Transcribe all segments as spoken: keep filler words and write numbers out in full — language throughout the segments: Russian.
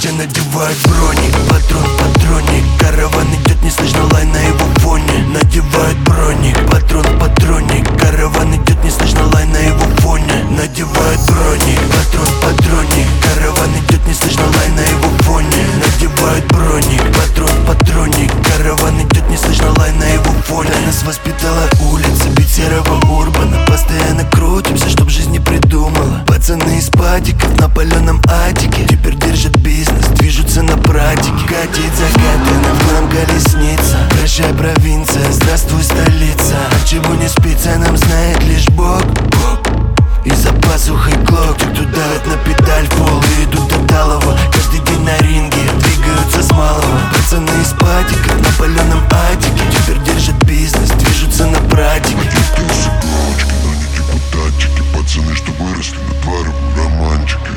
Братья надевают броник, патрон в патроне. Караван идет, не слышно лай на его фоне. Надевают броник, патрон в патроне. Караван идет, не слышно лай на его фоне. Надевают броник, патрон в патроне. Караван идет, не слышно лай на его фоне. Надевают броник, патрон в патроне. Караван идет, не слышно лай на его фоне. Нас воспитала улица, бит серого урбана. Постоянно крутимся, чтоб жизнь не придумала. Пацаны из падиков на паленом атике теперь держат бизнес, движутся на практике. Катит закатана в нам колесница. Прощай, провинция, здравствуй, столица. От чего не спится, нам знает лишь Бог. И за пасухой глок. Те, кто давят на педаль в пол и идут до талого. Каждый день на ринге двигаются с малого. Пацаны из падиков на паленом атике теперь держат бизнес, движутся на практике. Галочки, но не депутатчики. Пацаны, что выросли на двору, романчики.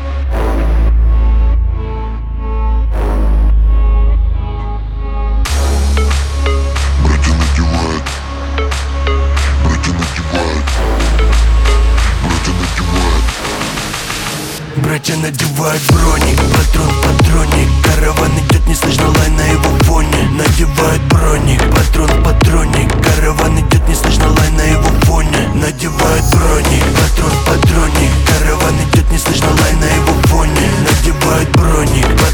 Братья надевают. Братья надевают. Братья надевают. Братья надевают броник, патрон в патроне. Караван идет, не слышно лай на его фоне. Надевают броник, патрон в патроне. Караван идет, не слышно лай на его фоне. Надевают броник, патрон в патроне. Караван идет, не слышно лай на его фоне. Надевают броник,